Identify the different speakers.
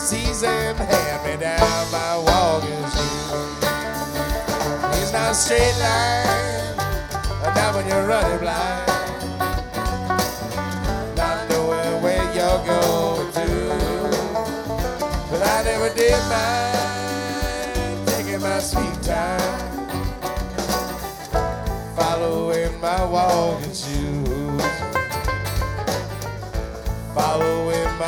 Speaker 1: season hand me down my walking shoes. It's not a straight line, not when you're running blind, not knowing where you're going to. But I never did mind taking my sweet time, following my walking shoes, following